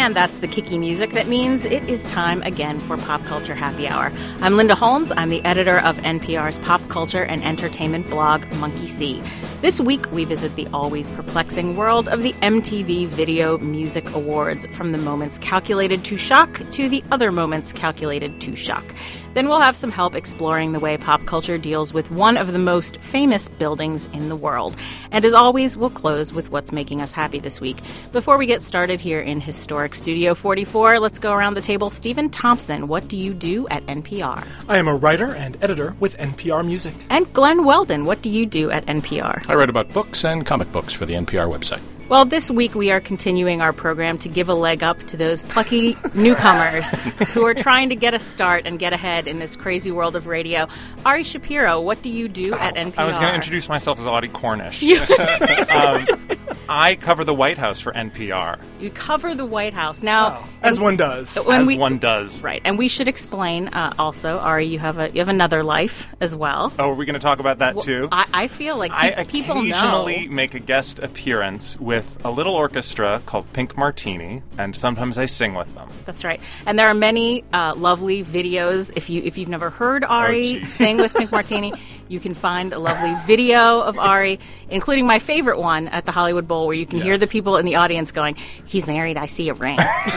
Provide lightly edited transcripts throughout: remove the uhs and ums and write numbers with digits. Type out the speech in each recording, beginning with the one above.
And that's the kicky music that means it is time again for Pop Culture Happy Hour. I'm Linda Holmes. I'm the editor of NPR's pop culture and entertainment blog, Monkey See. This week, we visit the always perplexing world of the MTV Video Music Awards, from the moments calculated to shock to the other moments calculated to shock. Then we'll have some help exploring the way pop culture deals with one of the most famous buildings in the world. And as always, we'll close with what's making us happy this week. Before we get started here in historic Studio 44, let's go around the table. Stephen Thompson, what do you do at NPR? I am a writer and editor with NPR Music. And Glenn Weldon, what do you do at NPR? I write about books and comic books for the NPR website. Well, this week we are continuing our program to give a leg up to those plucky newcomers who are trying to get a start and get ahead in this crazy world of radio. Ari Shapiro, what do you do at NPR? I was going to introduce myself as Audie Cornish. I cover the White House for NPR. You cover the White House. Now, as one does. One does. Right. And we should explain also, Ari, you have another life as well. Oh, are we going to talk about that too? I feel like people know. I occasionally make a guest appearance with a little orchestra called Pink Martini, and sometimes I sing with them. That's right. And there are many lovely videos. If you've never heard Ari sing with Pink Martini, you can find a lovely video of Ari, including my favorite one at the Hollywood Bowl, where you can hear the people in the audience going, "He's married, I see a ring."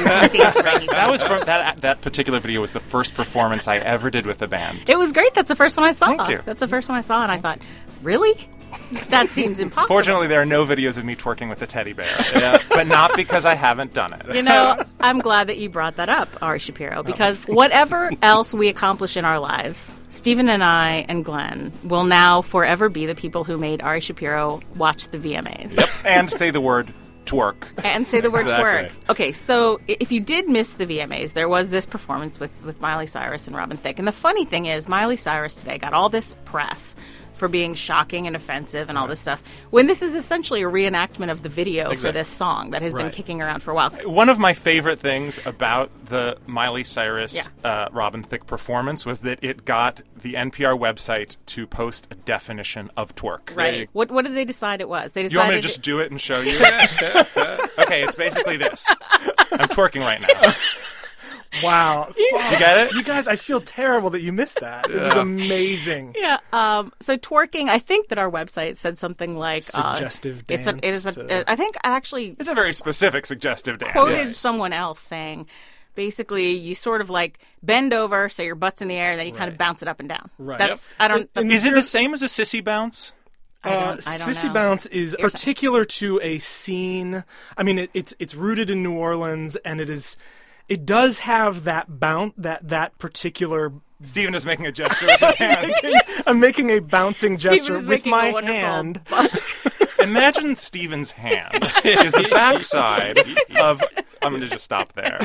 That was from that particular video was the first performance I ever did with the band. It was great. That's the first one I saw. Thank you. That's the first one I saw, and I thought, really? That seems impossible. Fortunately, there are no videos of me twerking with a teddy bear, but not because I haven't done it. You know, I'm glad that you brought that up, Ari Shapiro, because whatever else we accomplish in our lives, Stephen and I and Glenn will now forever be the people who made Ari Shapiro watch the VMAs. Yep, and say the word twerk. And say the word Exactly. twerk. Okay, so if you did miss the VMAs, there was this performance with Miley Cyrus and Robin Thicke. And the funny thing is, Miley Cyrus today got all this press for being shocking and offensive and all this stuff, when this is essentially a reenactment of the video for this song that has been kicking around for a while. One of my favorite things about the Miley Cyrus Robin Thicke performance was that it got the NPR website to post a definition of twerk. Right. What did they decide it was? They decided You want me to just do it and show you? Okay, it's basically this. I'm twerking right now. Wow. You get it? You guys, I feel terrible that you missed that. It was amazing. Yeah. So twerking, I think that our website said something like Suggestive dance. I think I actually It's a very specific suggestive dance. quoted someone else saying, basically, you sort of like bend over so your butt's in the air, and then you kind of bounce it up and down. Right. That's I don't. Is it the same as a sissy bounce? I don't Sissy know. Bounce is particular to a scene. I mean, it's rooted in New Orleans, and it does have that bounce, that particular. Stephen is making a gesture with his hand. I'm making a bouncing gesture is with making my a wonderful hand. Imagine Stephen's hand is the backside of. I'm going to just stop there.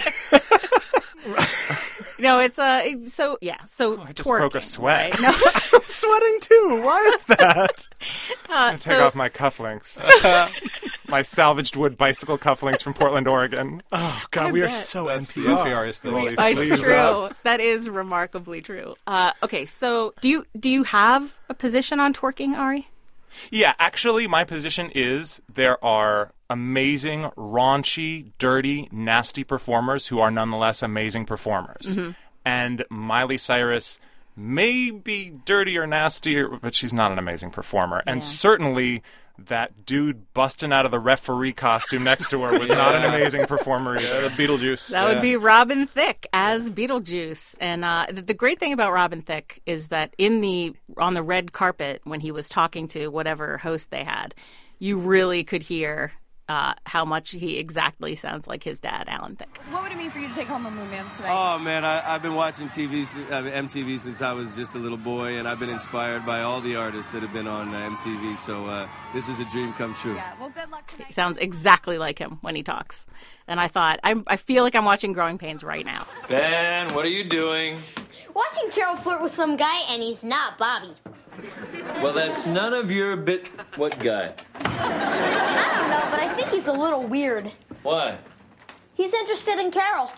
No, it's so yeah. So I just twerking, broke a sweat. Right? No, I'm sweating too. Why is that? Take off my cufflinks. My salvaged wood bicycle cufflinks from Portland, Oregon. Oh God, we are bet. so That's the NPR. NPR is the It's true. That is remarkably true. Okay, so do you have a position on twerking, Ari? Yeah, actually, my position is there are amazing, raunchy, dirty, nasty performers who are nonetheless amazing performers. Mm-hmm. And Miley Cyrus may be dirty or nasty, but she's not an amazing performer. And certainly that dude busting out of the referee costume next to her was not an amazing performer either. Beetlejuice. That would be Robin Thicke as Beetlejuice. And the great thing about Robin Thicke is that on the red carpet, when he was talking to whatever host they had, you really could hear how much he exactly sounds like his dad, Alan Thicke. What would it mean for you to take home a Moon Man today? Oh, man, I've been watching MTV since I was just a little boy, and I've been inspired by all the artists that have been on MTV, so this is a dream come true. Yeah, well, good luck tonight. He sounds exactly like him when he talks. And I thought, I feel like I'm watching Growing Pains right now. Ben, what are you doing? Watching Carol flirt with some guy, and he's not Bobby. Well, that's none of your What guy? I don't know, but I think he's a little weird. Why? He's interested in Carol.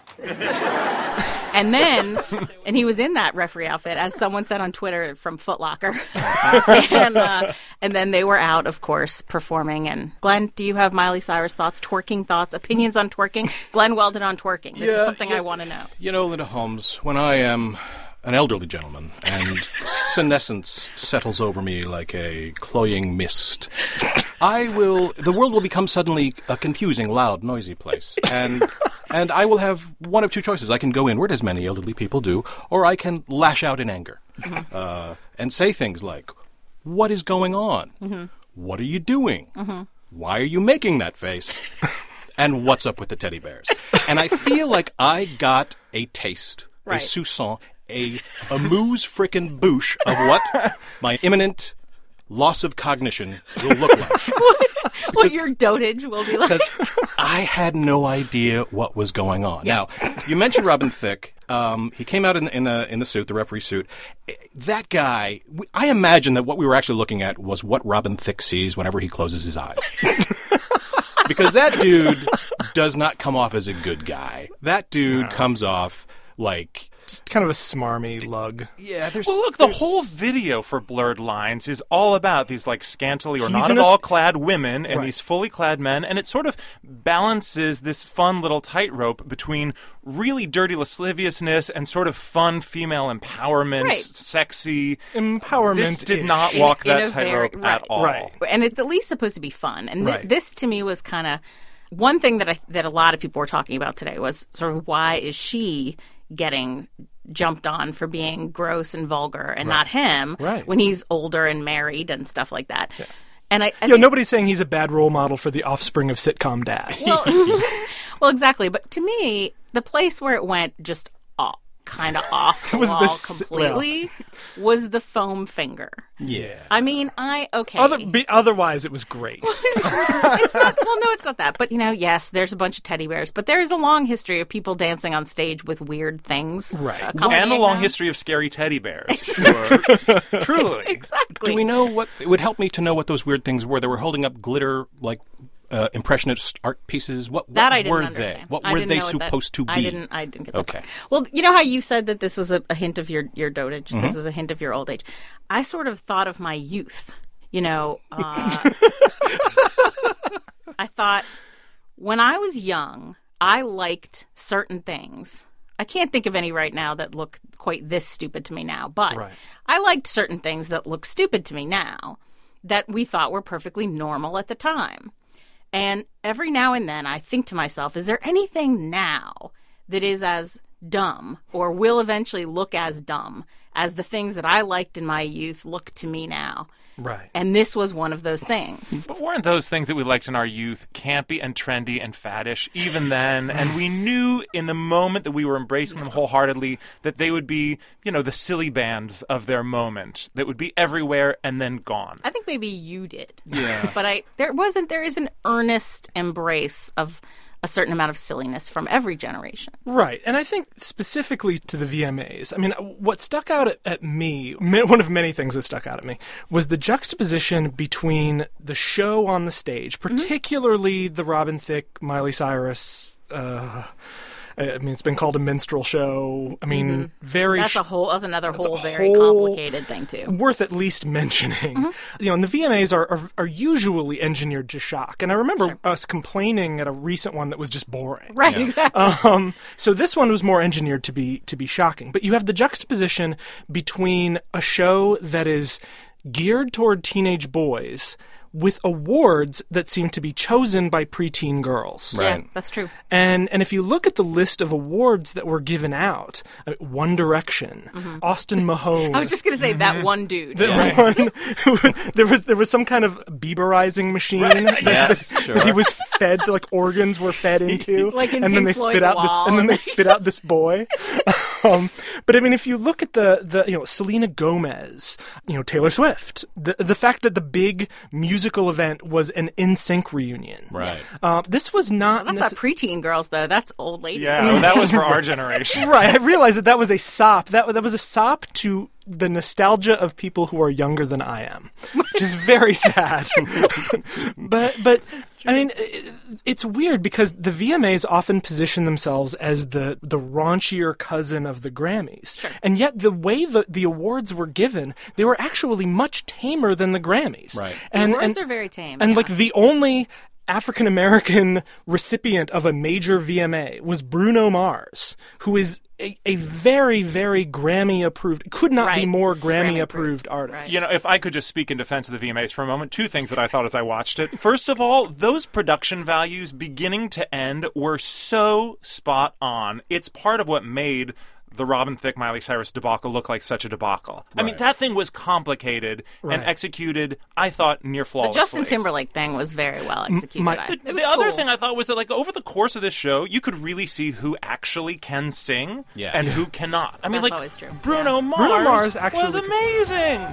And he was in that referee outfit, as someone said on Twitter, from Foot Locker. And then they were out, of course, performing. And Glenn, do you have Miley Cyrus thoughts, twerking thoughts, opinions on twerking? Glenn Weldon on twerking. This is something I want to know. You know, Linda Holmes, when I am an elderly gentleman and senescence settles over me like a cloying mist, the world will become suddenly a confusing, loud, noisy place. And I will have one of two choices. I can go inward, as many elderly people do, or I can lash out in anger and say things like, what is going on? What are you doing? Why are you making that face? And what's up with the teddy bears? And I feel like I got a taste, a soupçon, a amuse frickin' bouche of what my imminent loss of cognition will look like. What your dotage will be like. Because I had no idea what was going on. Yeah. Now, you mentioned Robin Thicke. He came out in the suit, the referee suit. That guy, I imagine that what we were actually looking at was what Robin Thicke sees whenever he closes his eyes. Because that dude does not come off as a good guy. That dude comes off like just kind of a smarmy lug. Yeah, the whole video for Blurred Lines is all about these like scantily or not at all clad women and these fully clad men, and it sort of balances this fun little tightrope between really dirty lasciviousness and sort of fun female empowerment, sexy empowerment. This did not walk that tightrope at all. Right. And it's at least supposed to be fun. And this to me was kind of one thing that a lot of people were talking about today was sort of why is she getting jumped on for being gross and vulgar and not him when he's older and married and stuff like that. Yeah. And I nobody's saying he's a bad role model for the offspring of sitcom dads. Well, exactly. But to me, the place where it went just kind of off the wall completely was the foam finger. Yeah. I mean, otherwise, it was great. It's not that. But, yes, there's a bunch of teddy bears. But there is a long history of people dancing on stage with weird things. Right. And a long history of scary teddy bears. Truly. Exactly. Do we know what... It would help me to know what those weird things were. They were holding up glitter, like... impressionist art pieces. What I didn't were understand. they? What were they supposed to be? I didn't get that. Okay. Well, you know how you said that this was a hint of your dotage? Mm-hmm. This was a hint of your old age. I sort of thought of my youth. I thought when I was young, I liked certain things. I can't think of any right now that look quite this stupid to me now, but I liked certain things that look stupid to me now that we thought were perfectly normal at the time. And every now and then I think to myself, is there anything now that is as dumb or will eventually look as dumb as the things that I liked in my youth look to me now? Right. And this was one of those things. But weren't those things that we liked in our youth campy and trendy and faddish even then? And we knew in the moment that we were embracing them wholeheartedly that they would be, the silly bands of their moment that would be everywhere and then gone. I think maybe you did. Yeah. But there is an earnest embrace of a certain amount of silliness from every generation. Right. And I think specifically to the VMAs, I mean, what stuck out at me, one of many things that stuck out at me, was the juxtaposition between the show on the stage, particularly the Robin Thicke, Miley Cyrus, it's been called a minstrel show. I mean, that's another very complicated thing too. Worth at least mentioning. And the VMAs are usually engineered to shock. And I remember us complaining at a recent one that was just boring. Right, exactly. So this one was more engineered to be shocking. But you have the juxtaposition between a show that is geared toward teenage boys with awards that seem to be chosen by preteen girls. Right. Yeah, that's true. And if you look at the list of awards that were given out, One Direction, Austin Mahone. I was just going to say that one dude. There was some kind of Bieberizing machine that he was fed, like organs were fed into, like in and then Pink they spit out Floyd this, Wall. and then they spit out this boy. But I mean, if you look at the Selena Gomez, Taylor Swift, the fact that the big musical event was an NSYNC reunion. Right. This was not... That's not preteen girls, though. That's old ladies. Yeah, that was for our generation. Right. I realized that was a sop. That was a sop to the nostalgia of people who are younger than I am, which is very sad. but I mean, it's weird because the VMAs often position themselves as the raunchier cousin of the Grammys. Sure. And yet the way the awards were given, they were actually much tamer than the Grammys. Right. The awards are very tame. And yeah. like the only African-American recipient of a major VMA was Bruno Mars, who is a very, very Grammy-approved, could not be Right. more Grammy-approved. Grammy-approved artist. Right. You know, if I could just speak in defense of the VMAs for a moment, two things that I thought as I watched it. First of all, those production values beginning to end were so spot on. It's part of what made the Robin Thicke, Miley Cyrus debacle look like such a debacle. I mean, that thing was complicated and executed, I thought, near The flawlessly. Justin Timberlake thing was very well executed. It was The other cool. thing I thought was that, like, over the course of this show, you could really see who actually can sing and who cannot. I mean, That's like, always true. Bruno Mars, Bruno Mars actually was could- amazing.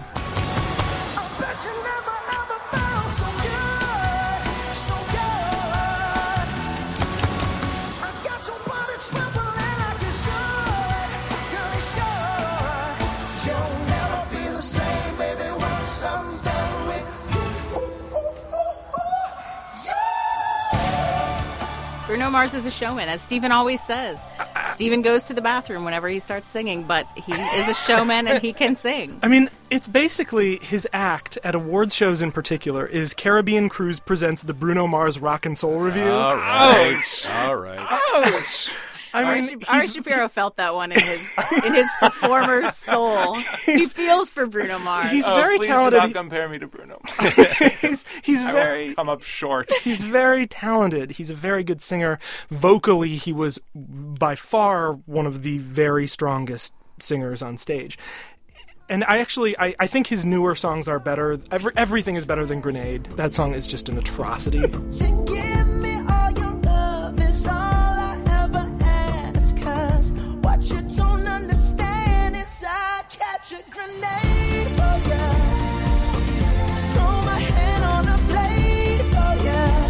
Bruno Mars is a showman, as Stephen always says. Stephen goes to the bathroom whenever he starts singing, but he is a showman and he can sing. I mean, it's basically his act at awards shows in particular is Caribbean Cruise presents the Bruno Mars Rock and Soul Review. All right. All right. I mean, Ari Shapiro felt that one in his performer's soul. He feels for Bruno Mars. he's very Please talented. do not compare me to Bruno Mars. He's I very will come up short. He's very talented. He's a very good singer. Vocally, he was by far one of the very strongest singers on stage. And I think his newer songs are better. Everything is better than Grenade. That song is just an atrocity. Give me all your love is all I ever ask. 'Cause what you don't understand is I catch a grenade for ya. Throw my hand on a blade for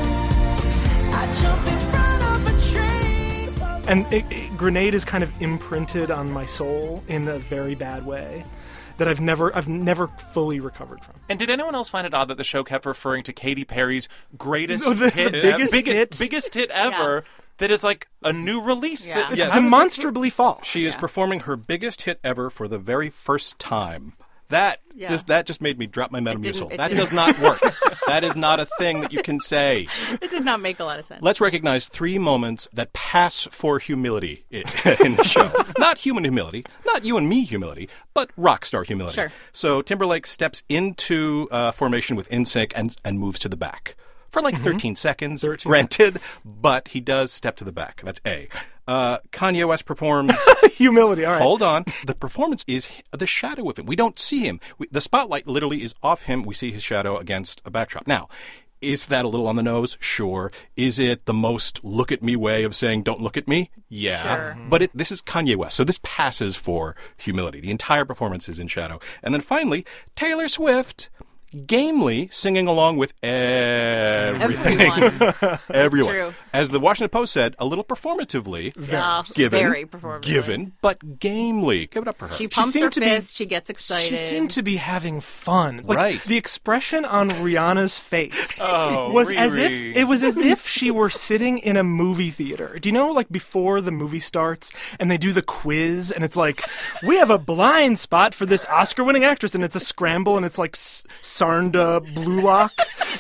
ya. I jump in front of a train for And Grenade is kind of imprinted on my soul in a very bad way that I've never fully recovered from. And did anyone else find it odd that the show kept referring to Katy Perry's greatest No, the hit, biggest hit ever? That is like a new release. Yeah. It's demonstrably false. She is performing her biggest hit ever for the very first time. That just made me drop my Metamucil. That does not work. That is not a thing that you can say. It did not make a lot of sense. Let's recognize 3 moments that pass for humility in the show. Not human humility, not you and me humility, but rock star humility. Sure. So Timberlake steps into formation with NSYNC and moves to the back. For like 13 seconds, granted, but he does step to the back. That's A. Kanye West performs... Humility, all right. Hold on. The performance is the shadow of him. We don't see him. The spotlight literally is off him. We see his shadow against a backdrop. Now, is that a little on the nose? Sure. Is it the most look at me way of saying don't look at me? Yeah. Sure. But this is Kanye West, so this passes for humility. The entire performance is in shadow. And then finally, Taylor Swift... gamely singing along with everything. Everyone. True. As the Washington Post said, a little performatively given, very performatively. given, but gamely. Give it up for her. She pumps her fist. She gets excited. She seemed to be having fun. Like, Right. The expression on Rihanna's face Oh, was Riri. as if she were sitting in a movie theater. Do you know, like, before the movie starts and they do the quiz and it's like, we have a blind spot for this Oscar-winning actress, and it's a scramble and it's like Sarnda Blulock.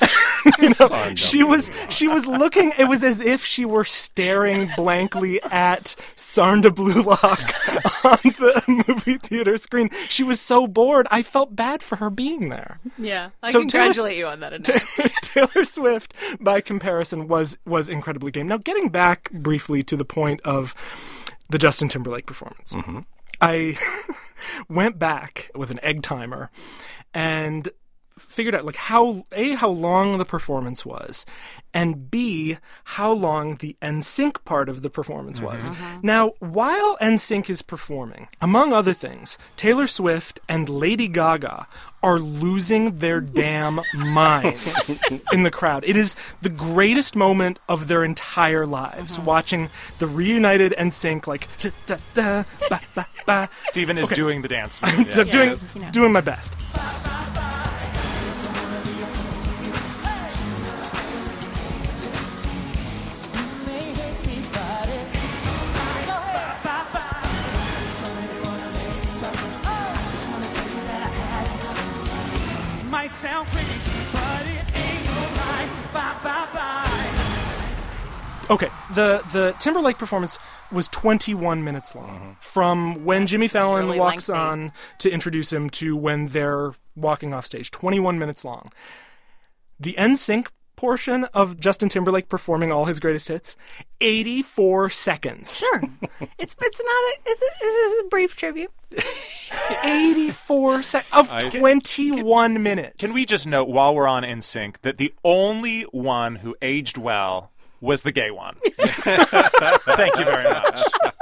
You know, she was looking. It was as if she were staring blankly at Sarnda Blulock on the movie theater screen. She was so bored. I felt bad for her being there. Yeah, I So congratulate you on that announcement. Taylor Swift, by comparison, was incredibly game. Now, getting back briefly to the point of the Justin Timberlake performance, I went back with an egg timer and figured out like how long the performance was, and B, how long the NSYNC part of the performance was. Now, while NSYNC is performing, among other things, Taylor Swift and Lady Gaga are losing their damn minds in the crowd. It is the greatest moment of their entire lives, watching the reunited NSYNC like da, da, ba, ba, ba. Stephen is doing the dance move. I'm doing my best. Might sound crazy, but it ain't no lie. Bye, bye, bye. Okay, the Timberlake performance was 21 minutes long. From when Jimmy Fallon really walks lengthy. on to introduce him to when they're walking off stage. 21 minutes long. The NSYNC portion of Justin Timberlake performing all his greatest hits, 84 seconds. Sure. It's a brief tribute. 84 seconds of 21 minutes. Can we just note, while we're on NSYNC, that the only one who aged well was the gay one. Thank you very much.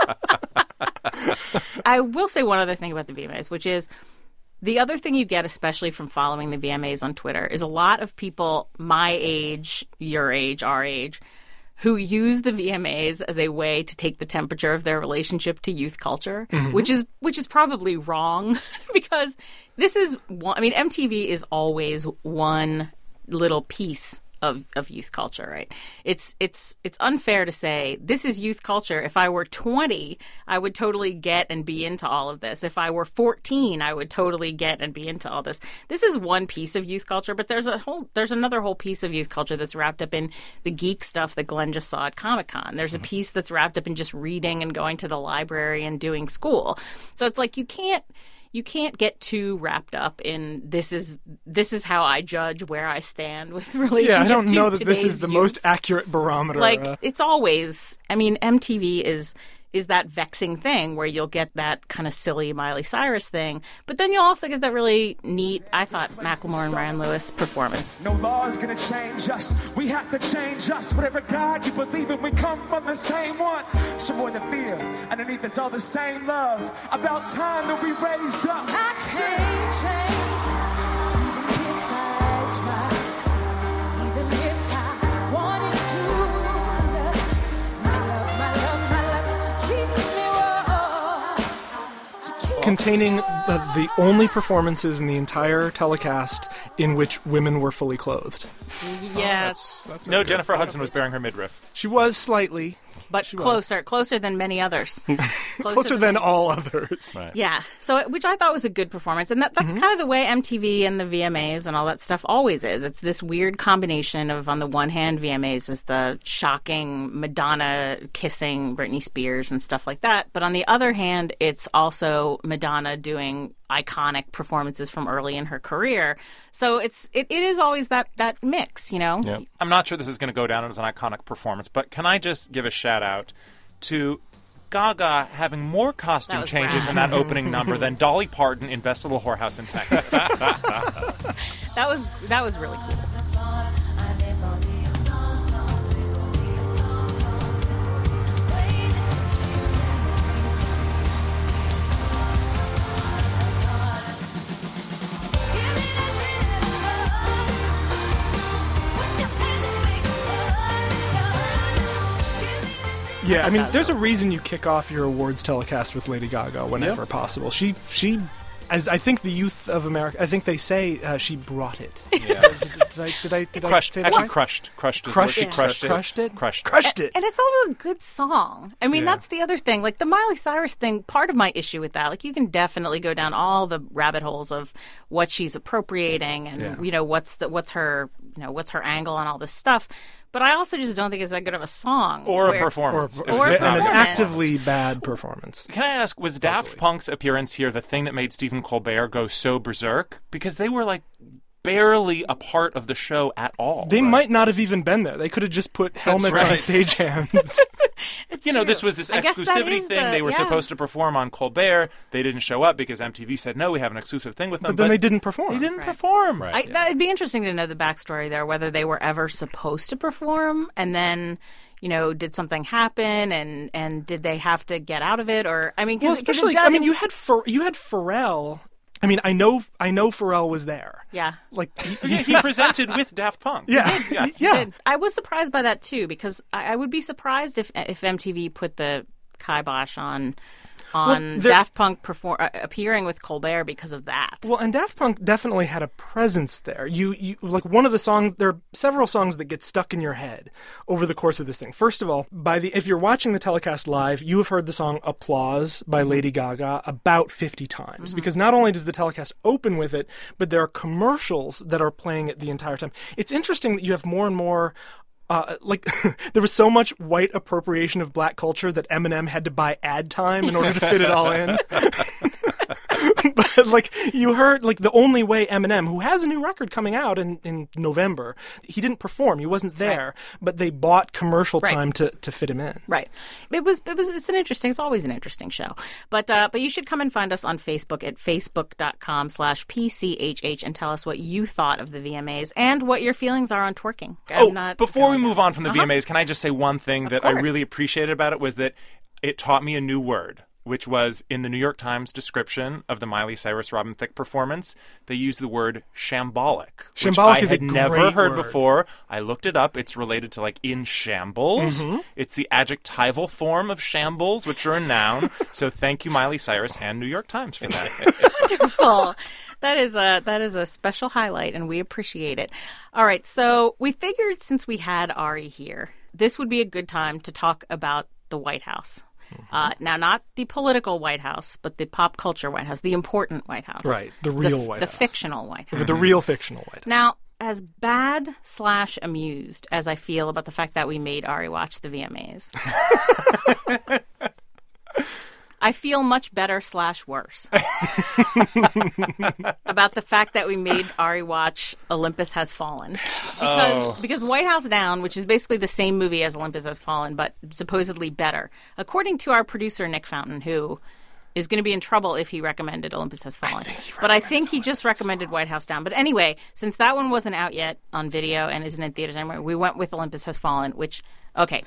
I will say one other thing about the VMAs, which is the other thing you get, especially from following the VMAs on Twitter, is a lot of people my age, your age, our age, who use the VMAs as a way to take the temperature of their relationship to youth culture, which is probably wrong because this is one. I mean, MTV is always one little piece of youth culture, right? It's unfair to say this is youth culture. If I were 20, I would totally get and be into all of this. If I were 14, I would totally get and be into all this. This is one piece of youth culture, but there's another whole piece of youth culture that's wrapped up in the geek stuff that Glenn just saw at Comic-Con. There's a piece that's wrapped up in just reading and going to the library and doing school. So it's like you can't get too wrapped up in this is how I judge where I stand with relationship. Yeah, I don't know to that this is today's the youth. most accurate barometer. Like it's always. I mean, MTV is that vexing thing where you'll get that kind of silly Miley Cyrus thing, but then you'll also get that really neat, I thought, Macklemore and Ryan Lewis performance. No law is gonna change us. We have to change us. Whatever God you believe in, we come from the same one. It's more than fear. Underneath it's all the same love. About time that we raised up. I'd say change, even if I try, even if I wanted to. My love, she keeps me warm. containing the only performances in the entire telecast in which women were fully clothed. Yes. No, Jennifer Hudson was bearing her midriff. She was slightly. But closer than many others. Closer than all others. Right. Yeah. So, which I thought was a good performance. And that's kind of the way MTV and the VMAs and all that stuff always is. It's this weird combination of, on the one hand, VMAs is the shocking Madonna kissing Britney Spears and stuff like that. But on the other hand, it's also Madonna doing iconic performances from early in her career. So it is always that mix, you know? Yeah. I'm not sure this is going to go down as an iconic performance, but can I just give a shout out to Gaga having more costume changes in that opening number than Dolly Parton in Best Little Whorehouse in Texas. That was really cool. Yeah, I mean, there's a reason you kick off your awards telecast with Lady Gaga whenever possible. She, as I think the youth of America, I think they say she brought it. Yeah. Did I Crushed. say that Actually, right? crushed. Crushed is Crushed what it. she crushed it. Crushed it. Crushed it. And it's also a good song. I mean, that's the other thing. Like the Miley Cyrus thing, part of my issue with that, like you can definitely go down all the rabbit holes of what she's appropriating and you know what's her angle on all this stuff. But I also just don't think it's that good of a song Or a performance. Or a an performance. actively bad performance. Can I ask, was Daft Punk's appearance here the thing that made Stephen Colbert go so berserk? Because they were like barely a part of the show at all. They might not have even been there. They could have just put helmets on right. stagehands. This was this I guess that exclusivity is thing. They were supposed to perform on Colbert. They didn't show up because MTV said, no, we have an exclusive thing with them. But then they didn't perform. They didn't perform. Right. That'd be interesting to know the backstory there, whether they were ever supposed to perform and then, did something happen and did they have to get out of it? Or, Well, especially, you had Pharrell. I mean, I know Pharrell was there. Yeah. Like He presented with Daft Punk. Yeah. Yes. Yeah. Did. I was surprised by that too, because I would be surprised if MTV put the kibosh on Daft Punk appearing with Colbert because of that. Well, and Daft Punk definitely had a presence there. You like one of the songs. There are several songs that get stuck in your head over the course of this thing. First of all, if you're watching the telecast live, you have heard the song "Applause" by Lady Gaga about 50 times because not only does the telecast open with it, but there are commercials that are playing it the entire time. It's interesting that you have more and more. There was so much white appropriation of black culture that Eminem had to buy ad time in order to fit it all in. But you heard the only way Eminem, who has a new record coming out in November, he didn't perform. He wasn't there, but they bought commercial time to fit him in. Right. It's always an interesting show. But you should come and find us on Facebook at facebook.com/PCHH and tell us what you thought of the VMAs and what your feelings are on twerking. Before we move on from the VMAs, can I just say one thing that I course. really appreciated about it was that it taught me a new word, which was in the New York Times description of the Miley Cyrus Robin Thicke performance, they used the word shambolic. Shambolic is a which I had never great heard word. before. I looked it up. It's related to in shambles. It's the adjectival form of shambles, which are a noun. So thank you, Miley Cyrus and New York Times for that. Wonderful. That is a special highlight, and we appreciate it. All right, so we figured since we had Ari here, this would be a good time to talk about the White House. Now, not the political White House, but the pop culture White House, the important White House. Right, the real White House. The fictional White House. The real fictional White House. Now, as bad/amused as I feel about the fact that we made Ari watch the VMAs, I feel much better/worse about the fact that we made Ari watch Olympus Has Fallen. Because White House Down, which is basically the same movie as Olympus Has Fallen, but supposedly better, according to our producer, Nick Fountain, who is going to be in trouble if he recommended Olympus Has Fallen. I think he just recommended White House Down. But anyway, since that one wasn't out yet on video and isn't in theaters anymore, we went with Olympus Has Fallen, which, okay.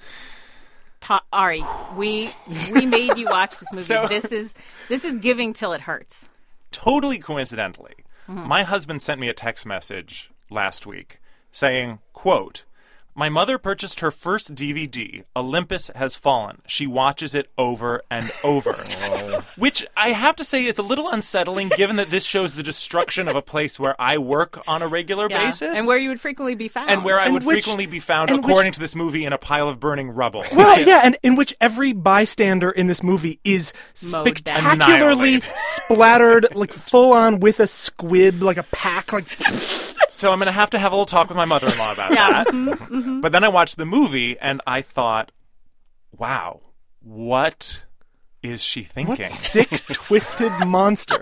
Ari, we made you watch this movie. So- this is giving till it hurts. Totally coincidentally, my husband sent me a text message last week saying, quote, "My mother purchased her first DVD, Olympus Has Fallen. She watches it over and over." Which I have to say is a little unsettling given that this shows the destruction of a place where I work on a regular basis. And where you would frequently be found. And where I And would which- frequently be found, and according which- to this movie, in a pile of burning rubble. Well, yeah, and in which every bystander in this movie is Mowed down. spectacularly Annihilated. splattered, full on with a squib, a pack, So I'm going to have a little talk with my mother-in-law about that. But then I watched the movie, and I thought, wow, what is she thinking? what sick, twisted monster.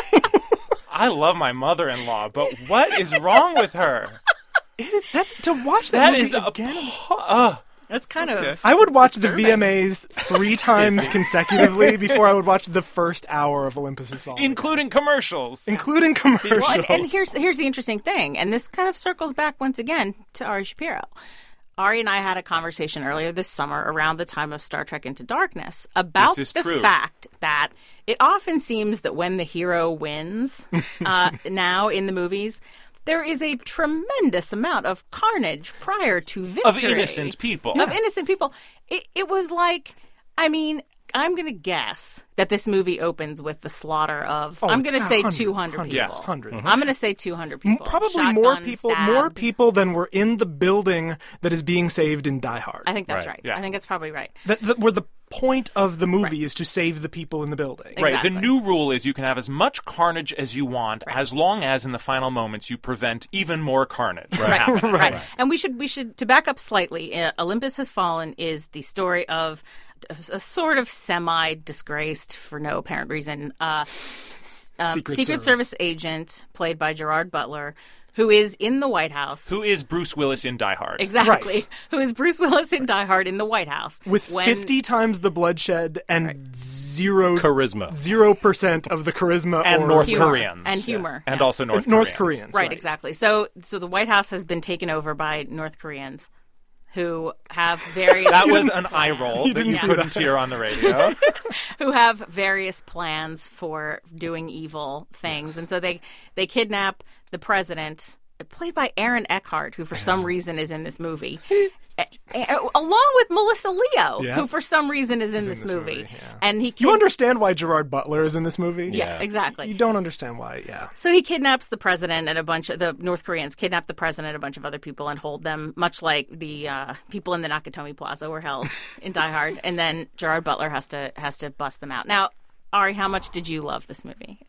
I love my mother-in-law, but what is wrong with her? That's to watch That movie is again. That's kind of... I would watch the VMAs 3 times consecutively before I would watch the first hour of Olympus Has Fallen. Including commercials. Including commercials. Well, and here's the interesting thing, and this kind of circles back once again to Ari Shapiro. Ari and I had a conversation earlier this summer around the time of Star Trek Into Darkness about This is the true. fact that it often seems that when the hero wins now in the movies, there is a tremendous amount of carnage prior to victory. Of innocent people. Of innocent people. It was like, I mean, I'm going to guess that this movie opens with the slaughter of, I'm it's going to got say hundreds, 200 hundreds, people. yes, hundreds. I'm going to say 200 people. Probably Shotgun, more stabbed. people than were in the building that is being saved in Die Hard. I think that's Right, right. yeah. I think that's probably right. Where the point of the movie is to save the people in the building. Exactly. Right. The new rule is you can have as much carnage as you want, as long as in the final moments you prevent even more carnage. from happening. Right. And we should to back up slightly. Olympus Has Fallen is the story of a sort of semi-disgraced, for no apparent reason, Secret Service agent played by Gerard Butler, who is in the White House. Who is Bruce Willis in Die Hard. Exactly. Right. Who is Bruce Willis in Die Hard in the White House. With 50 times the bloodshed and zero Charisma. 0% of the charisma And or North humor. Koreans. And humor. And Yeah. also North Koreans. Right, exactly. So the White House has been taken over by North Koreans who have various That was an eye roll that didn't you see couldn't that. hear on the radio. who have various plans for doing evil things. And so they kidnap the president, played by Aaron Eckhart, who for some reason is in this movie. Along with Melissa Leo, Yeah. who for some reason is in this movie. And he You understand why Gerard Butler is in this movie? Yeah, exactly. You don't understand why, yeah. So he kidnaps the president and a bunch of the North Koreans kidnap the president and a bunch of other people and hold them, much like the people in the Nakatomi Plaza were held in Die Hard. And then Gerard Butler has to bust them out. Now, Ari, how much did you love this movie?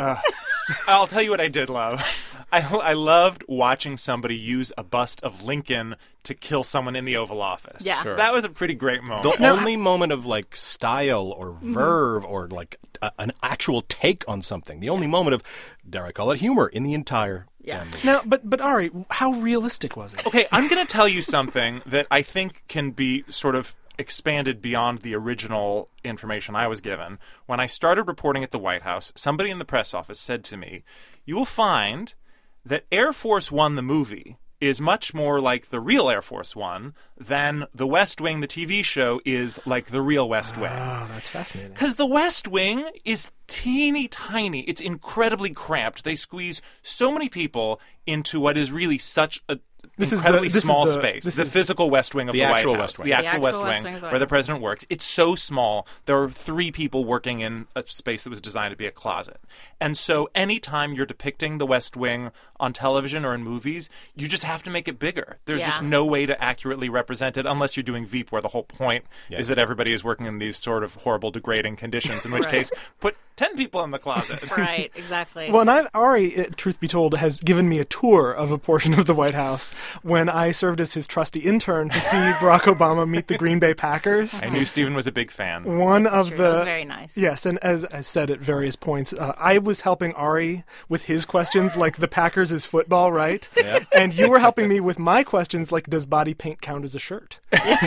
I'll tell you what I did love. I loved watching somebody use a bust of Lincoln to kill someone in the Oval Office. Yeah. Sure. That was a pretty great moment. The only moment of like style or verve or like an actual take on something. The only moment of, dare I call it, humor in the entire. Yeah. Now, but Ari, how realistic was it? Okay, I'm going to tell you something that I think can be sort of expanded beyond the original information I was given. When I started reporting at the White House, somebody in the press office said to me, "You will find that Air Force One, the movie, is much more like the real Air Force One than The West Wing, the TV show, is like the real West Wing." Oh, that's fascinating. Because The West Wing is teeny tiny. It's incredibly cramped. They squeeze so many people into what is really such a incredibly small space. The physical West Wing of the White actual House. West Wing. The actual West Wing of the White where the House. president works. It's so small. There are 3 people working in a space that was designed to be a closet. And so anytime you're depicting the West Wing on television or in movies, you just have to make it bigger. There's just no way to accurately represent it unless you're doing Veep, where the whole point is that everybody is working in these sort of horrible, degrading conditions, in which case put 10 people in the closet. Right, exactly. Well, and Ari, truth be told, has given me a tour of a portion of the White House when I served as his trusty intern to see Barack Obama meet the Green Bay Packers. I knew Stephen was a big fan. One of true. the That was very nice. Yes, and as I've said at various points, I was helping Ari with his questions, like the Packers is football, right? Yep. And you were helping me with my questions, like does body paint count as a shirt?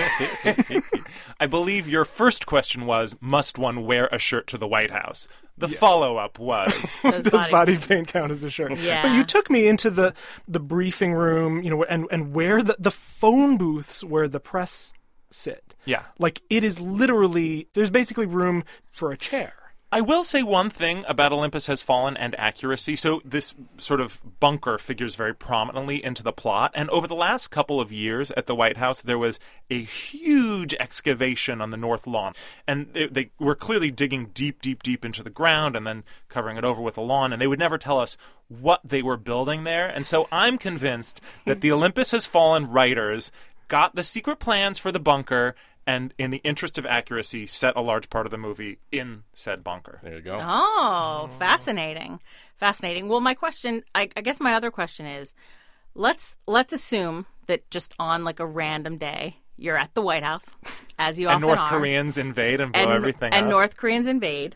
I believe your first question was, must one wear a shirt to the White House? The follow-up was... Does Does body paint count as a shirt? Yeah. But you took me into the briefing room, and where the phone booths where the press sit. Yeah. Like it is literally, there's basically room for a chair. I will say one thing about Olympus Has Fallen and accuracy. So this sort of bunker figures very prominently into the plot. And over the last couple of years at the White House, there was a huge excavation on the North Lawn. And they were clearly digging deep, deep, deep into the ground and then covering it over with a lawn. And they would never tell us what they were building there. And so I'm convinced that the Olympus Has Fallen writers got the secret plans for the bunker and, in the interest of accuracy, set a large part of the movie in said bunker. There you go. Oh, fascinating. Fascinating. Well, my question, I guess my other question is, let's assume that just on like a random day, you're at the White House, as you And often North are. Koreans invade and blow everything and up. North Koreans invade.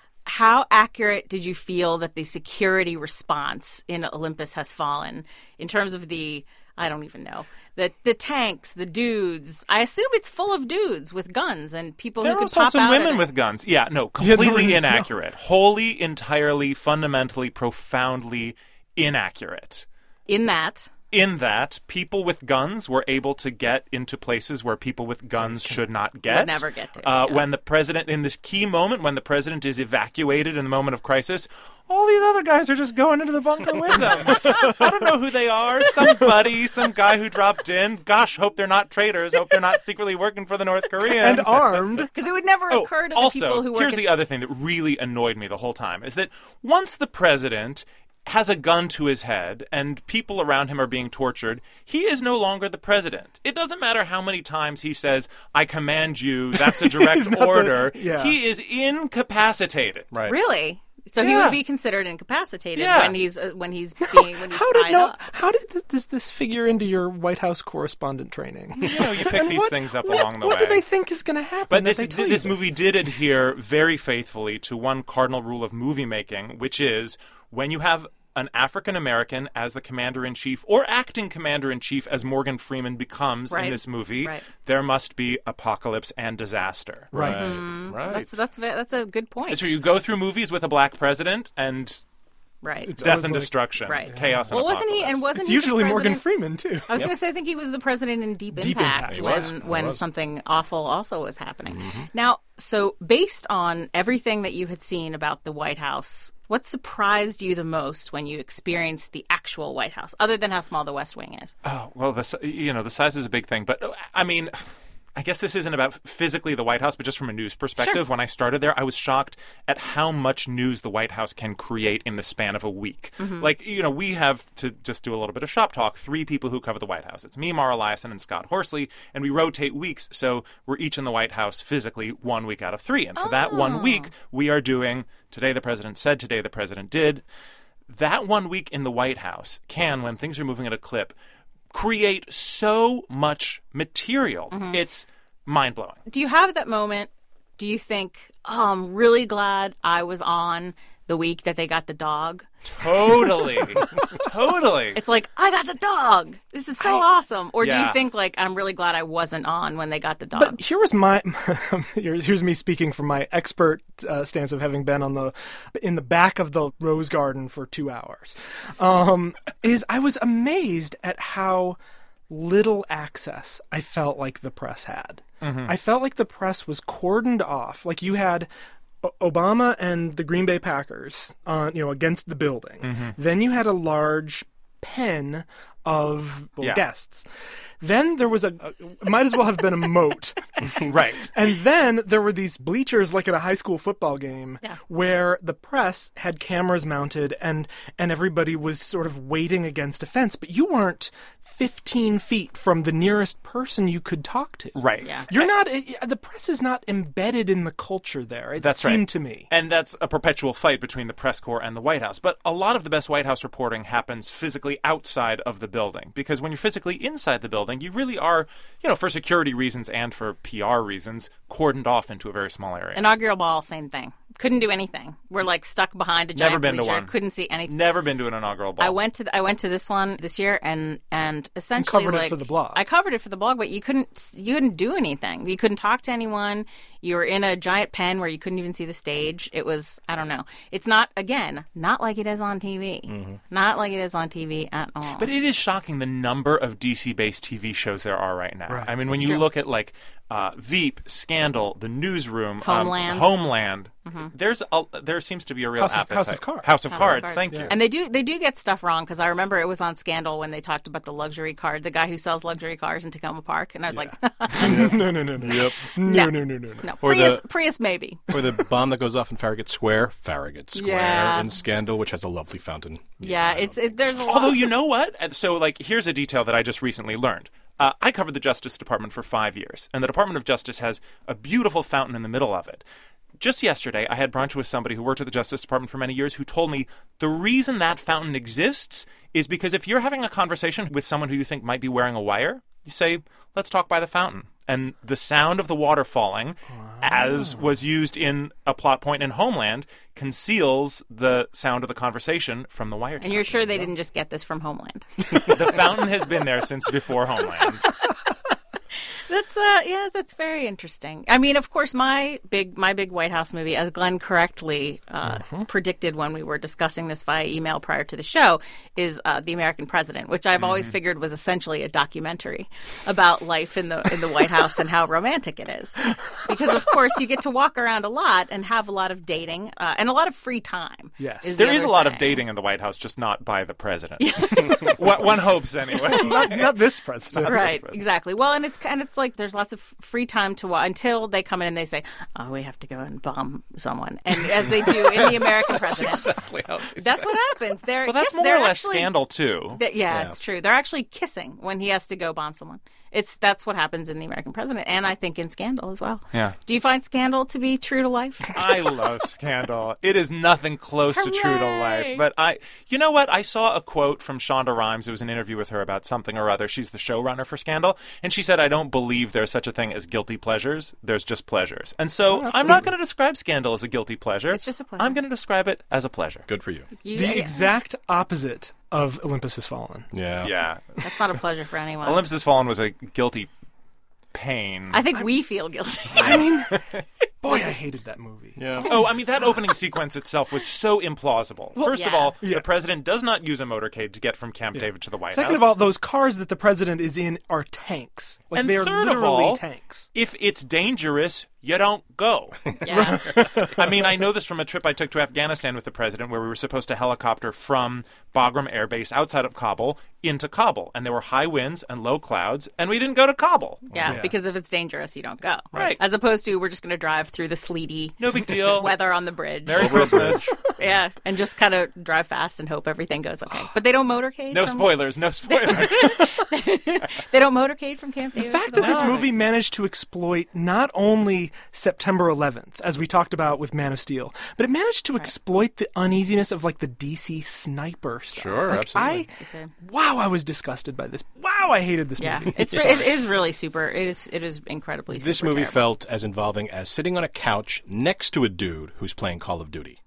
How accurate did you feel that the security response in Olympus Has Fallen, in terms of the, I don't even know, the tanks, the dudes? I assume it's full of dudes with guns and people There who are could also pop some out women at with guns. Yeah, no, there completely were- inaccurate. Wholly, entirely, fundamentally, profoundly inaccurate. in that. In that, people with guns were able to get into places where people with guns should not get. Would never get to, yeah. When the president, in this key moment, when the president is evacuated in the moment of crisis, all these other guys are just going into the bunker with them. I don't know who they are. Somebody, some guy who dropped in. Gosh, hope they're not traitors. Hope they're not secretly working for the North Koreans. And armed. Because it would never occur to the people who work here's in... the other thing that really annoyed me the whole time, is that once the president has a gun to his head and people around him are being tortured, he is no longer the president. It doesn't matter how many times he says, "I command you," that's a direct not the- order. yeah. He is incapacitated. Right. Really? So he Yeah. would be considered incapacitated Yeah. when he's tied up. How did this figure into your White House correspondent training? You know, you pick And these things up along the what way. do they think is going to happen? But that they tell you this movie did adhere very faithfully to one cardinal rule of movie making, which is when you have an African American as the commander-in-chief, or acting commander-in-chief as Morgan Freeman becomes in this movie, there must be apocalypse and disaster. Right. Right. That's a good point. So you go through movies with a black president and Right. death and destruction, chaos and wasn't he? And wasn't It's he usually the Morgan president? Freeman, too. I was going to say, I think he was the president in Deep Impact, when something awful also was happening. Now, so based on everything that you had seen about the White House, what surprised you the most when you experienced the actual White House, other than how small the West Wing is? Oh, well, the size is a big thing. But, I mean, I guess this isn't about physically the White House, but just from a news perspective. Sure. When I started there, I was shocked at how much news the White House can create in the span of a week. Like, we have, to just do a little bit of shop talk, 3 people who cover the White House. It's me, Mara Liasson, and Scott Horsley, and we rotate weeks, so we're each in the White House physically 1 week out of 3. And for that 1 week, we are doing Today the President Said, Today the President Did. That 1 week in the White House can, when things are moving at a clip, create so much material. It's mind-blowing. Do you have that moment? Do you think, oh, I'm really glad I was on the week that they got the dog? Totally. Totally. It's like, I got the dog. This is so awesome. Or do Yeah. you think, like, I'm really glad I wasn't on when they got the dog? But here was here's me speaking from my expert stance of having been in the back of the Rose Garden for 2 hours. Is I was amazed at how little access I felt like the press had. I felt like the press was cordoned off. Like you had Obama and the Green Bay Packers against the building. Then you had a large pen of guests. Then there was might as well have been a moat. Right. And then there were these bleachers like at a high school football game where the press had cameras mounted and everybody was sort of waiting against a fence, but you weren't 15 feet from the nearest person you could talk to. Right. Yeah. You're not, the press is not embedded in the culture there. It That's seemed right. to me. And that's a perpetual fight between the press corps and the White House. But a lot of the best White House reporting happens physically outside of the building. Because when you're physically inside the building, you really are, for security reasons and for PR reasons, cordoned off into a very small area. Inaugural ball, same thing. Couldn't do anything. We're like stuck behind a giant Never been to bleacher. one. Couldn't see anything. Never been to an inaugural ball. I went to this one this year and essentially You covered it for the blog. I covered it for the blog, but you couldn't do anything. You couldn't talk to anyone. You were in a giant pen where you couldn't even see the stage. It was, I don't know. It's not like it is on TV. Not like it is on TV at all. But it is shocking the number of DC-based TV shows there are right now. Right. I mean, when you look at like Veep, Scandal, The Newsroom, Homeland. there seems to be a real appetite. House of Cards. House of Cards. Thank you. And they do get stuff wrong because I remember it was on Scandal when they talked about the luxury card, the guy who sells luxury cars in Tacoma Park, and I was like, No. Yep. No. No. Prius maybe. Or the bomb that goes off in Farragut Square in Scandal, which has a lovely fountain. Yeah, there's a lot. Although, you know what? So, like, here's a detail that I just recently learned. I covered the Justice Department for 5 years, and the Department of Justice has a beautiful fountain in the middle of it. Just yesterday, I had brunch with somebody who worked at the Justice Department for many years who told me the reason that fountain exists is because if you're having a conversation with someone who you think might be wearing a wire, you say, let's talk by the fountain. And the sound of the water falling, as was used in a plot point in Homeland, conceals the sound of the conversation from the wire. And you're sure they didn't just get this from Homeland? The fountain has been there since before Homeland. That's very interesting. I mean, of course, my big White House movie, as Glenn correctly predicted when we were discussing this via email prior to the show, is The American President, which I've always figured was essentially a documentary about life in the White House and how romantic it is. Because, of course, you get to walk around a lot and have a lot of dating and a lot of free time. Yes. There is a lot of dating in the White House, just not by the president. One hopes, anyway. not this president. Right, exactly. Well, and it's like there's lots of free time to watch until they come in and they say, "Oh, we have to go and bomb someone," and as they do in The American President. Exactly how That's what happens. Well, that's more or less Scandal too. It's true. They're actually kissing when he has to go bomb someone. That's what happens in The American President, and I think in Scandal as well. Yeah. Do you find Scandal to be true to life? I love Scandal. It is nothing close to true to life. But you know what? I saw a quote from Shonda Rhimes. It was an interview with her about something or other. She's the showrunner for Scandal. And she said, I don't believe there's such a thing as guilty pleasures. There's just pleasures. And so I'm not going to describe Scandal as a guilty pleasure. It's just a pleasure. I'm going to describe it as a pleasure. Good for you. The exact opposite of Olympus Has Fallen. Yeah. Yeah. That's not a pleasure for anyone. Olympus Has Fallen was a guilty pain. I think we feel guilty. I mean, boy, I hated that movie. Yeah. Oh, I mean, that opening sequence itself was so implausible. First of yeah. all, the president does not use a motorcade to get from Camp David to the White Second House. of all, those cars that the president is in are tanks. Like, And they are third of literally all, tanks. if it's dangerous, you don't go. Yeah. I mean, I know this from a trip I took to Afghanistan with the president where we were supposed to helicopter from Bagram Air Base outside of Kabul into Kabul. And there were high winds and low clouds, and we didn't go to Kabul. Yeah, because if it's dangerous, you don't go. Right. As opposed to we're just going to drive through the sleety No big deal. weather on the bridge. Merry Christmas. Yeah, and just kind of drive fast and hope everything goes okay. But they don't motorcade. No from... spoilers, no spoilers. They don't motorcade from Camp David. The fact that this movie managed to exploit not only September 11th, as we talked about with Man of Steel, but it managed to exploit the uneasiness of like the DC sniper stuff. Sure, Like, absolutely. Wow, I was disgusted by this. Wow, I hated this Yeah, movie. it is really super. It is incredibly. This super movie terrible. felt as involving as sitting on a couch next to a dude who's playing Call of Duty.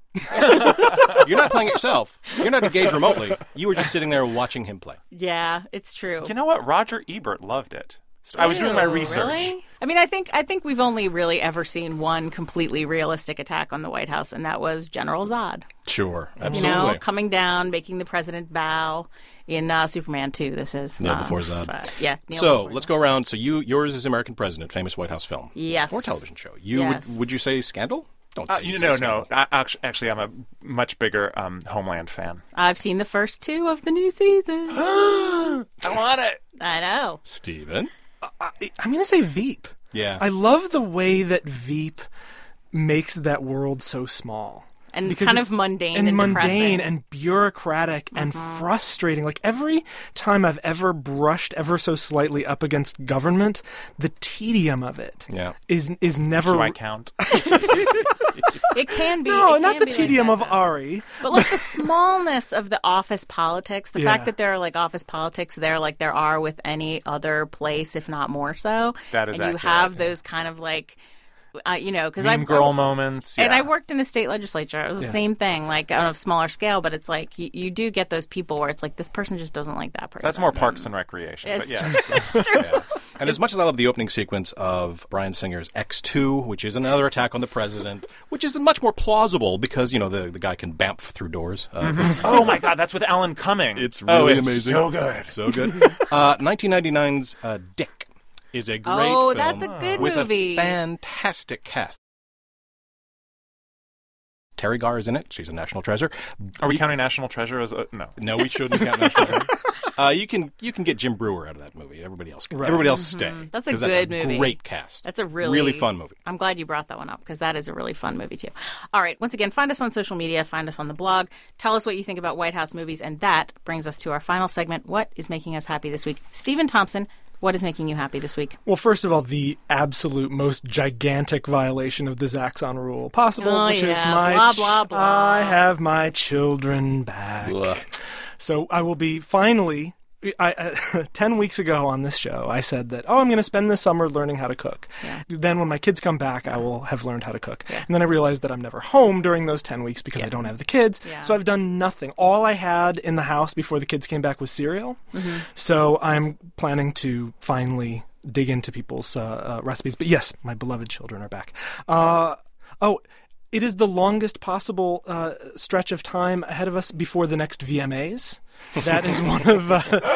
You're not playing it yourself. You're not engaged remotely. You were just sitting there watching him play. Yeah, it's true. You know what? Roger Ebert loved it. I was doing my Ew, research. Really? I mean, I think we've only really ever seen one completely realistic attack on the White House, and that was General Zod. Sure, You absolutely. know, coming down, making the president bow in Superman 2. This is Neil before Zod. Neil So before let's Zod. go around. So yours is American President, famous White House film. Yes. Or television show. You Yes. would you say Scandal? Don't say you say No. Scandal. Actually, I'm a much bigger Homeland fan. I've seen the first 2 of the new season. I want it. I know. Steven? I'm going to say Veep. Yeah. I love the way that Veep makes that world so small. And Because kind it's- of mundane and and mundane depressing. and bureaucratic and frustrating. Like every time I've ever brushed ever so slightly up against government, the tedium of it is never. Do I count? It can be. No, it not can the be like tedium that, of though. Ari. But like the smallness of the office politics, the Yeah. fact that there are like office politics there like there are with any other place, if not more so. That is and you accurate, have yeah. those kind of like, because Mean girl moments. And yeah. I worked in a state legislature. It was the same thing, like on a smaller scale, but it's like you do get those people where it's like this person just doesn't like that person. That's more Parks and Recreation. It's But yes. Yeah. And as much as I love the opening sequence of Bryan Singer's X2, which is another attack on the president, which is much more plausible because, you know, the guy can bamf through doors. Oh my God, that's with Alan Cumming. It's really amazing. So good. So good. 1999's Dick is a great Oh, film that's a good with movie. a fantastic cast. Terry Garr is in it. She's a national treasure. Are we counting National Treasure as a... No. No, we shouldn't count national treasure. You can get Jim Brewer out of that movie. Everybody else can. Everybody else stay. That's a 'Cause good that's a movie. Great cast. That's a really fun movie. I'm glad you brought that one up because that is a really fun movie too. All right, once again, find us on social media, find us on the blog. Tell us what you think about White House movies, and that brings us to our final segment. What is making us happy this week? Stephen Thompson, what is making you happy this week? Well, first of all, the absolute most gigantic violation of the Zaxxon rule possible, Oh, which is yeah. my Blah, blah, blah. I have my children back. Ugh. So I will be finally. 10 weeks ago on this show, I said that, I'm going to spend this summer learning how to cook. Yeah. Then when my kids come back, I will have learned how to cook. And then I realized that I'm never home during those 10 weeks because I don't have the kids. Yeah. So I've done nothing. All I had in the house before the kids came back was cereal. Mm-hmm. So I'm planning to finally dig into people's recipes. But yes, my beloved children are back. It is the longest possible stretch of time ahead of us before the next VMAs. That is one of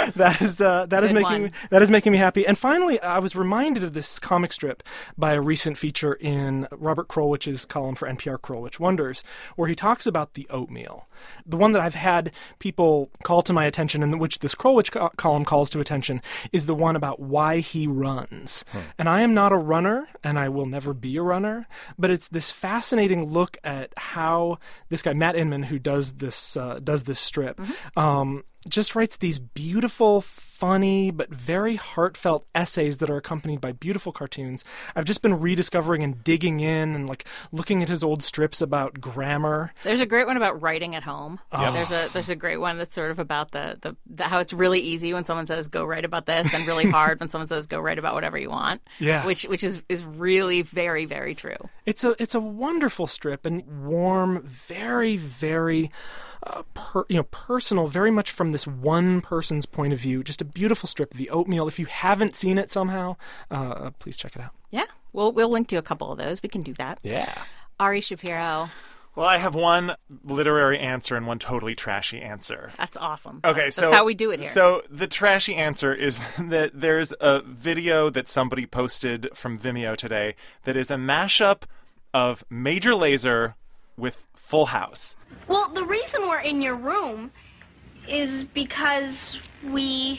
that is making me happy. And finally, I was reminded of this comic strip by a recent feature in Robert Krulwich's column for NPR, Krulwich Wonders, where he talks about the oatmeal. The one that I've had people call to my attention, and which this Krulwich column calls to attention, is the one about why he runs. And I am not a runner, and I will never be a runner, but it's this fascinating look at how this guy Matt Inman, who does this strip, just writes these beautiful, funny but very heartfelt essays that are accompanied by beautiful cartoons. I've just been rediscovering and digging in and like looking at his old strips about grammar. There's a great one about writing at home. There's a great one that's sort of about the how it's really easy when someone says go write about this, and really hard when someone says go write about whatever you want. Yeah. Which is really very, very true. It's a wonderful strip and warm, very, very personal, very much from this one person's point of view. Just a beautiful strip. The Oatmeal. If you haven't seen it somehow, please check it out. Yeah, we'll link to a couple of those. We can do that. Yeah. Ari Shapiro. Well, I have one literary answer and one totally trashy answer. That's awesome. Okay, That's how we do it here. So the trashy answer is that there's a video that somebody posted from Vimeo today that is a mashup of Major Lazer with Full House. Well, the reason we're in your room is because we're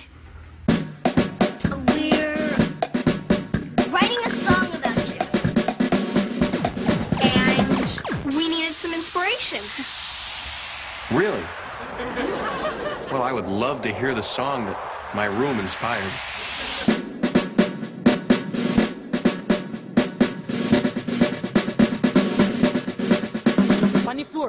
writing a song about you. And we needed some inspiration. Really? Well, I would love to hear the song that my room inspired. On the floor.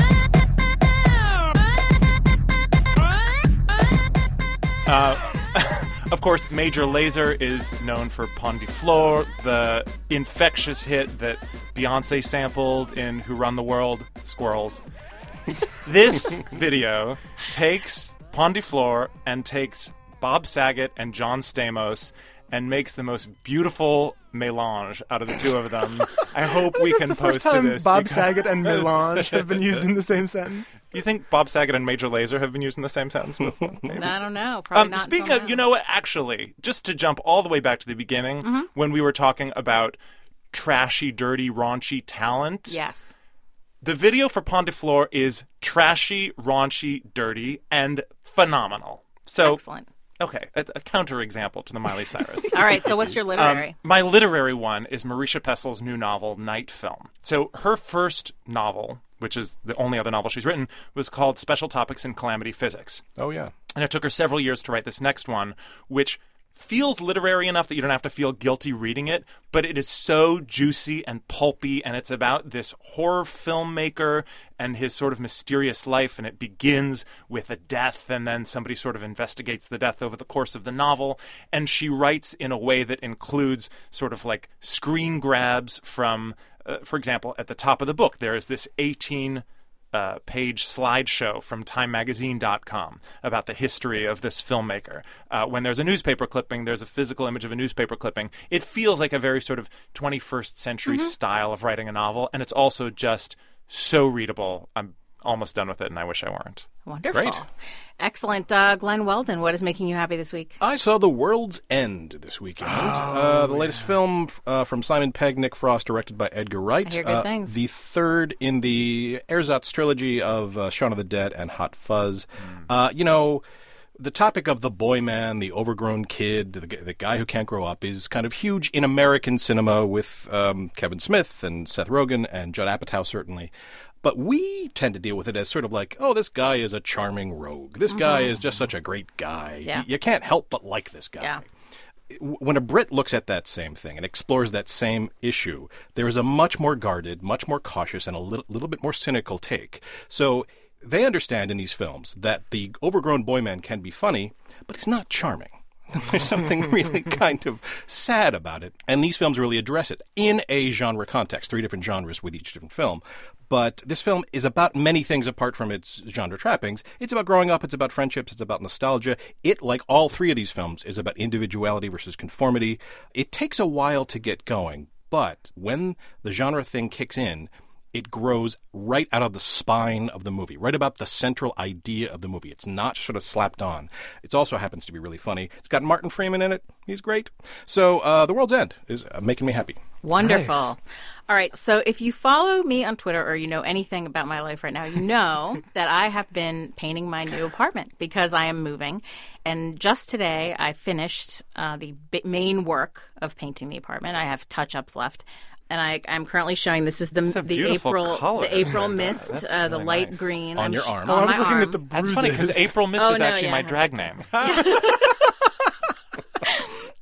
Of course, Major Lazer is known for Pon de Floor, the infectious hit that Beyonce sampled in Who Run the World? Squirrels. This video takes Pon de Floor and takes Bob Saget and John Stamos and makes the most beautiful mélange out of the two of them. I hope we can post to this. Bob Saget and mélange have been used in the same sentence. You think Bob Saget and Major Lazer have been used in the same sentence before? Maybe. I don't know. Probably not. Speaking until of, now. you know what? Actually, just to jump all the way back to the beginning, when we were talking about trashy, dirty, raunchy talent. Yes. The video for Pon de Floor is trashy, raunchy, dirty, and phenomenal. So, excellent. Okay, a counterexample to the Miley Cyrus. All right, so what's your literary? My literary one is Marisha Pessel's new novel, Night Film. So her first novel, which is the only other novel she's written, was called Special Topics in Calamity Physics. Oh, yeah. And it took her several years to write this next one, which feels literary enough that you don't have to feel guilty reading it, but it is so juicy and pulpy, and it's about this horror filmmaker and his sort of mysterious life, and it begins with a death, and then somebody sort of investigates the death over the course of the novel, and she writes in a way that includes sort of like screen grabs from, for example, at the top of the book, there is this 18-page slideshow from TimeMagazine.com about the history of this filmmaker. When there's a newspaper clipping, there's a physical image of a newspaper clipping. It feels like a very sort of 21st century style of writing a novel, and it's also just so readable. I'm almost done with it, and I wish I weren't. Wonderful. Great. Excellent. Glenn Weldon, what is making you happy this week? I saw The World's End this weekend. The latest film from Simon Pegg, Nick Frost, directed by Edgar Wright. I hear good things. The third in the Ersatz trilogy of Shaun of the Dead and Hot Fuzz. The topic of the boy man, the overgrown kid, the guy who can't grow up is kind of huge in American cinema with Kevin Smith and Seth Rogen and Judd Apatow, certainly. But we tend to deal with it as sort of like, oh, this guy is a charming rogue. This guy is just such a great guy. Yeah. You can't help but like this guy. Yeah. When a Brit looks at that same thing and explores that same issue, there is a much more guarded, much more cautious, and a little bit more cynical take. So they understand in these films that the overgrown boy man can be funny, but he's not charming. There's something really kind of sad about it. And these films really address it in a genre context, 3 different genres with each different film. But this film is about many things apart from its genre trappings. It's about growing up. It's about friendships. It's about nostalgia. It, like all 3 of these films, is about individuality versus conformity. It takes a while to get going, but when the genre thing kicks in, it grows right out of the spine of the movie, right about the central idea of the movie. It's not sort of slapped on. It also happens to be really funny. It's got Martin Freeman in it. He's great. So The World's End is making me happy. Wonderful. Nice. All right. So if you follow me on Twitter or you know anything about my life right now, you know that I have been painting my new apartment because I am moving. And just today I finished the main work of painting the apartment. I have touch-ups left. And I'm currently showing this is the April mist, the really light nice. green On your arm. On I was my looking arm. at the That's bruises. funny because April Mist Oh, is no, actually yeah, my I know. drag name.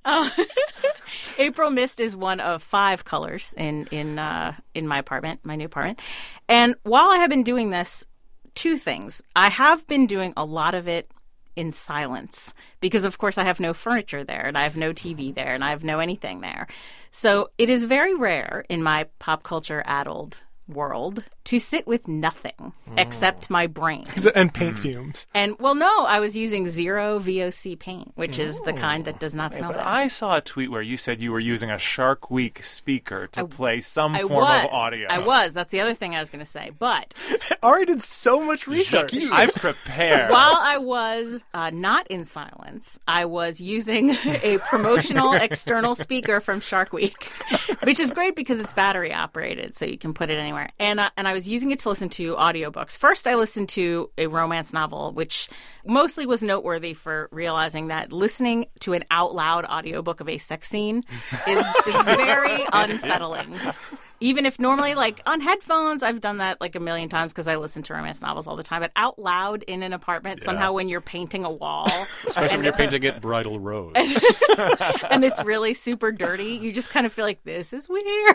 April Mist is one of 5 colors in my apartment, my new apartment. And while I have been doing this, 2 things. I have been doing a lot of it in silence because, of course, I have no furniture there and I have no TV there and I have no anything there. So it is very rare in my pop culture addled world to sit with nothing except my brain. And paint fumes. And, well, no, I was using zero VOC paint, which is the kind that does not smell But bad. I saw a tweet where you said you were using a Shark Week speaker to play some form of audio. I was. That's the other thing I was going to say. But Ari did so much research. I'm prepared. while I was not in silence, I was using a promotional external speaker from Shark Week, which is great because it's battery operated, so you can put it anywhere. And I was using it to listen to audiobooks. First, I listened to a romance novel, which mostly was noteworthy for realizing that listening to an out loud audiobook of a sex scene is very unsettling. Even if normally, like, on headphones, I've done that like a million times because I listen to romance novels all the time. But out loud in an apartment, somehow when you're painting a wall. Especially when you're painting it Bridal Road. And it's really super dirty. You just kind of feel like, this is weird.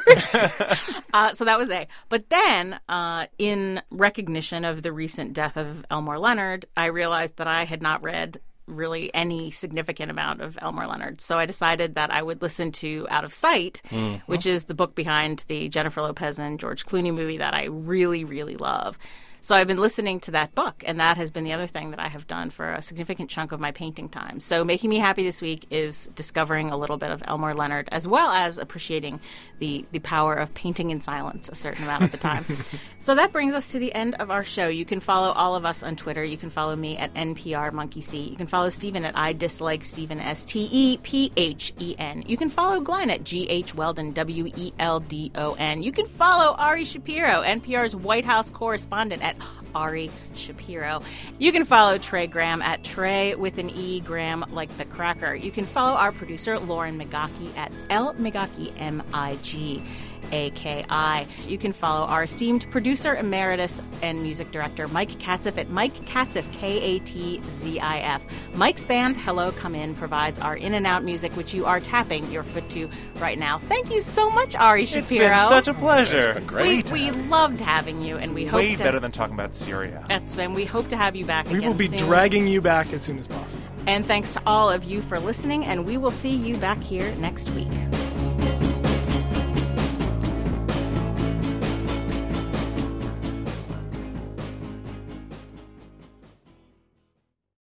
So that was A. But then, in recognition of the recent death of Elmore Leonard, I realized that I had not read really any significant amount of Elmore Leonard. So I decided that I would listen to Out of Sight, which is the book behind the Jennifer Lopez and George Clooney movie that I really, really love. So I've been listening to that book, and that has been the other thing that I have done for a significant chunk of my painting time. So making me happy this week is discovering a little bit of Elmore Leonard, as well as appreciating the power of painting in silence a certain amount of the time. So that brings us to the end of our show. You can follow all of us on Twitter. You can follow me at NPRMonkeyC. You can follow Stephen at I Dislike Stephen, STEPHEN. You can follow Glenn at GH Weldon, WELDON. You can follow Ari Shapiro, NPR's White House correspondent, at Ari Shapiro. You can follow Trey Graham at Trey with an E, Graham like the cracker. You can follow our producer, Lauren Migaki, at L Migaki, MIGAKI. You can follow our esteemed producer emeritus and music director, Mike Katzif, at Mike Katzif, KATZIF. Mike's band, Hello Come In, provides our in and out music, which you are tapping your foot to right now. Thank you so much, Ari Shapiro. It's been such a pleasure. It's been great. We loved having you, and we hope Way better than talking about Syria. and we hope to have you back again We will be soon. dragging you back as soon as possible. And thanks to all of you for listening, and we will see you back here next week.